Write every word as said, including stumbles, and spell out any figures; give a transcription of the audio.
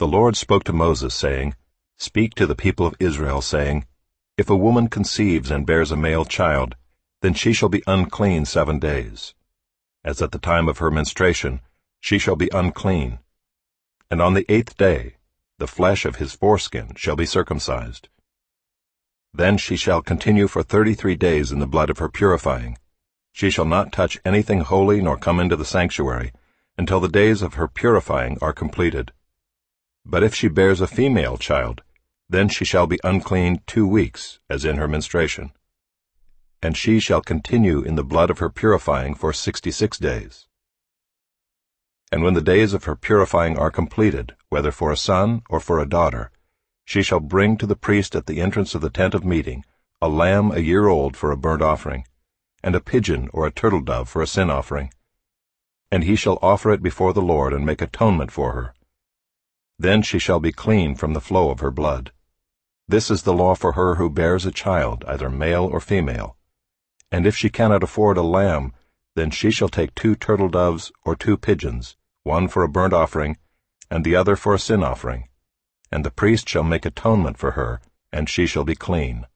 The Lord spoke to Moses, saying, Speak to the people of Israel, saying, If a woman conceives and bears a male child, then she shall be unclean seven days. As at the time of her menstruation, she shall be unclean. And on the eighth day, the flesh of his foreskin shall be circumcised. Then she shall continue for thirty-three days in the blood of her purifying. She shall not touch anything holy nor come into the sanctuary, until the days of her purifying are completed. But if she bears a female child, then she shall be unclean two weeks, as in her menstruation. And she shall continue in the blood of her purifying for sixty-six days. And when the days of her purifying are completed, whether for a son or for a daughter, she shall bring to the priest at the entrance of the tent of meeting a lamb a year old for a burnt offering, and a pigeon or a turtle-dove for a sin offering. And he shall offer it before the Lord and make atonement for her. Then she shall be clean from the flow of her blood. This is the law for her who bears a child, either male or female. And if she cannot afford a lamb, then she shall take two turtle-doves or two pigeons, one for a burnt offering, and the other for a sin offering. And the priest shall make atonement for her, and she shall be clean.